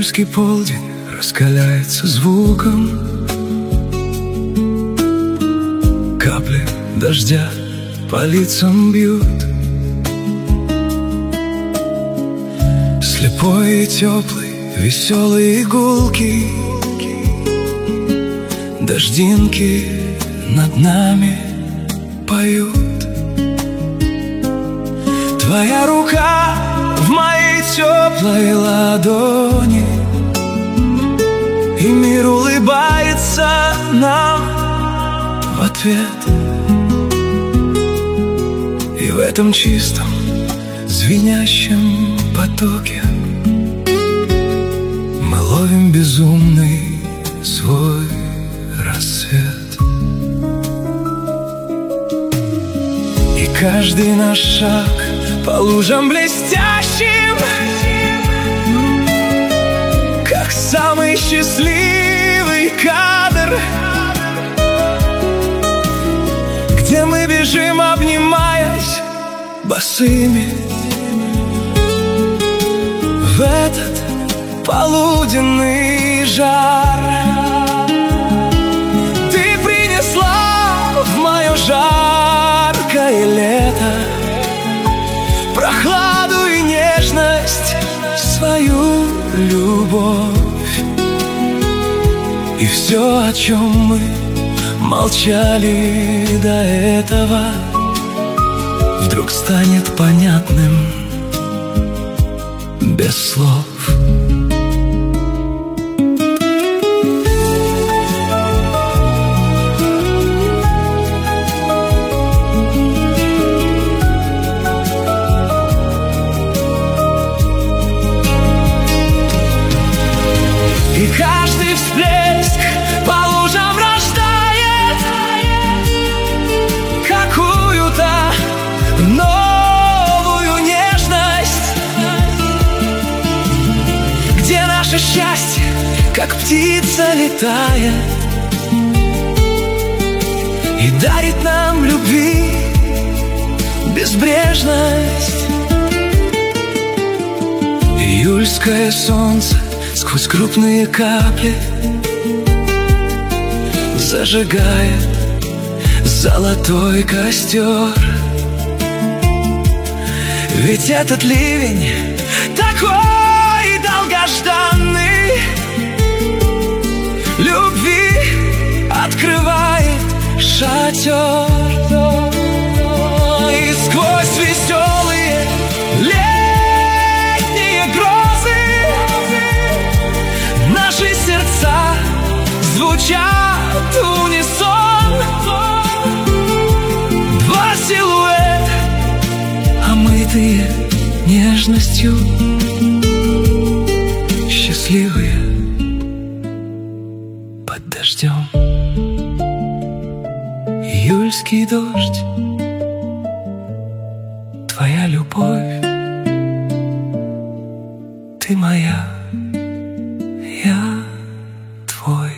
Июльский полдень раскаляется звуком, капли дождя по лицам бьют. Слепой и теплый, веселый и гулкий, дождинки над нами поют. Твоя рука в моей теплой ладони, и мир улыбается нам в ответ. И в этом чистом, звенящем потоке мы ловим безумный свой рассвет. И каждый наш шаг по лужам блестящим, как самый счастливый кадр, где мы бежим, обнимаясь босыми в этот полуденный жар. Ты принесла в мое жаркое лето прохладу и нежность, свою любовь. И все, о чем мы молчали до этого, вдруг станет понятным без слов. И каждый всплеск по лужам рождает какую-то новую нежность, где наше счастье, как птица, летает и дарит нам любви безбрежность. Июльское солнце сквозь крупные капли зажигает золотой костер. Ведь этот ливень такой долгожданный любви открывает шатер. И сквозь веселые летние грозы наши сердца звучат в унисон. Два силуэта, омытые нежностью, счастливые под дождем. Июльский дождь, твоя любовь, ты моя, я твой.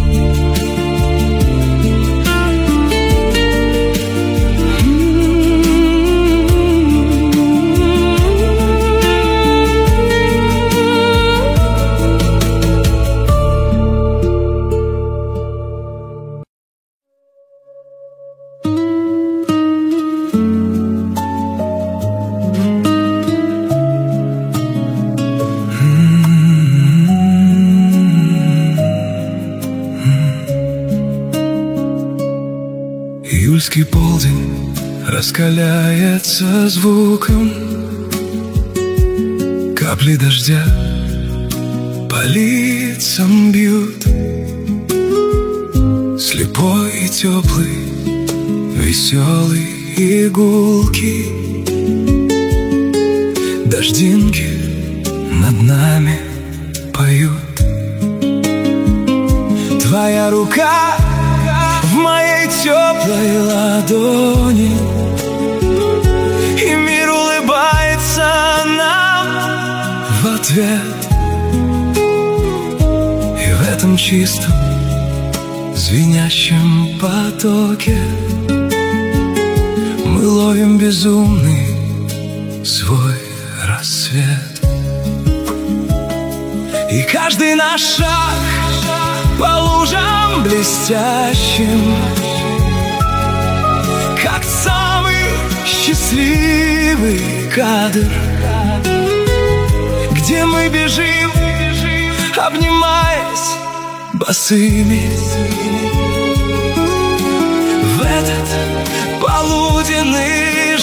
Июльский полдень раскаляется звуком, капли дождя по лицам бьют. Слепой и теплый, веселый и гулкий, дождинки над нами поют. Твоя рука в моей теплой ладони, и мир улыбается нам в ответ. И в этом чистом, звенящем потоке мы ловим безумный свой рассвет. И каждый наш шаг по лужам блестящим, как самый счастливый кадр, где мы бежим, обнимаясь босыми. В этот полуденный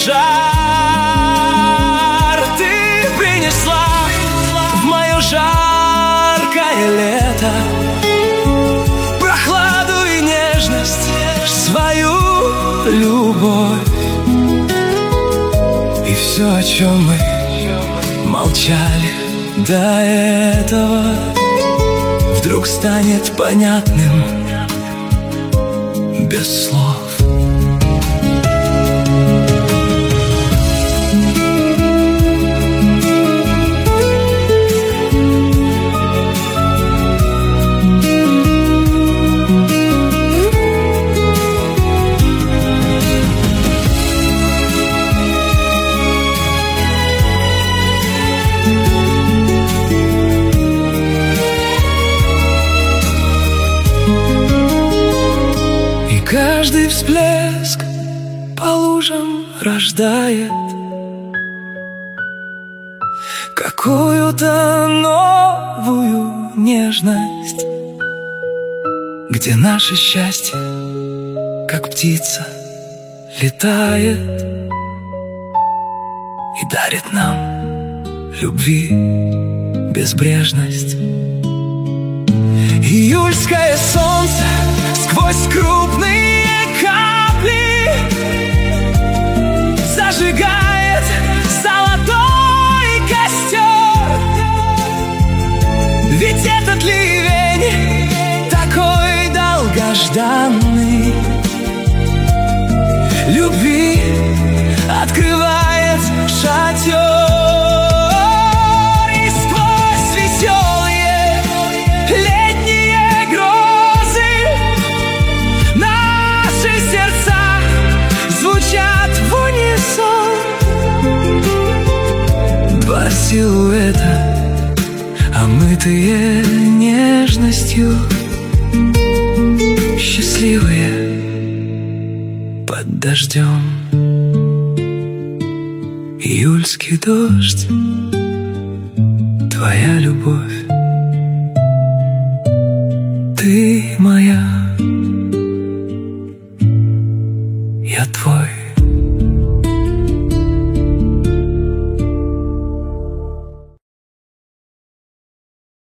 жар ты принесла в мое жаркое лето прохладу и нежность, свою любовь. И все, о чем мы молчали до этого, вдруг станет понятным без слов. Каждый всплеск по лужам рождает какую-то новую нежность, где наше счастье, как птица, летает и дарит нам любви безбрежность. Июльское солнце сквозь крупные капли зажигает золотой костер. Ведь этот ливень такой долгожданный любви открывает шатер. Два силуэта, омытые нежностью, счастливые под дождем. Июльский дождь, твоя любовь, ты моя, я твой.